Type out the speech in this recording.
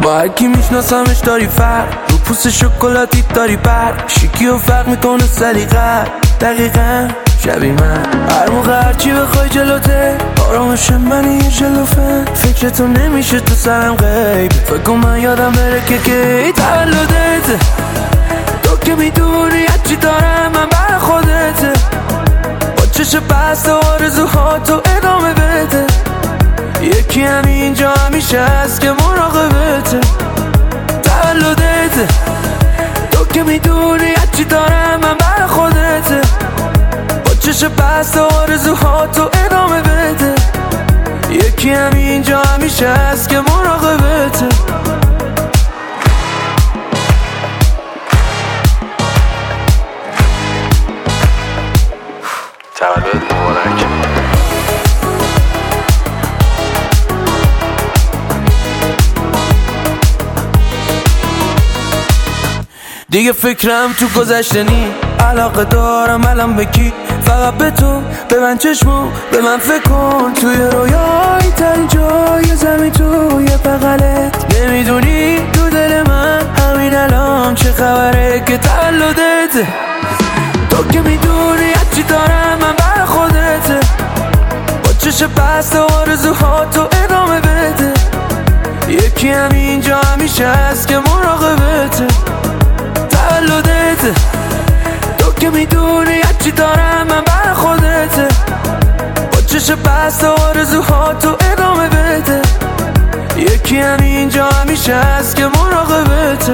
با هرکی میشناسمش داری فرق، رو پوست شکلاتی داری بر شیکی و فرق میکنه سلیقه دقیقا شبیه من. هر موقع هرچی بخوای جلوته آرامش منی یه جلوفه، فکرتو نمیشه تو سرم غیب، فکر کن من یادم بره که کی تولدته. تو که میدونی هرچی دارم من بر خودته، با چشم بسته آرزوها تو ادامه بده. یکی همینجا همیشه هست که مراقبته. تولدته تو که میدونی هرچی دارم من بر خودته، با چشم بسته آرزوها تو ادامه بده. یکی همینجا همیشه هست که مراقبته. تولد مبارک. دیگه فکرم تو گذشته نی، علاقه دارم الان به کی؟ فقط به تو، به من چشمو، به من فکر کن. توی رویای ترین جای زمین توی بغلت، نمیدونی تو دل من همین الان چه خبره که تولدته. تو که میدونی هرچی دارم من بر خودته، با چشم بسته آرزوها تو ادامه بده. یکی همینجا همیشه هست که مراقبته. تولدته تو که میدونی هرچی دارم من بر خودته، با چشم بسته آرزوها تو ادامه بده. یکی همینجا همیشه هست که مراقبته.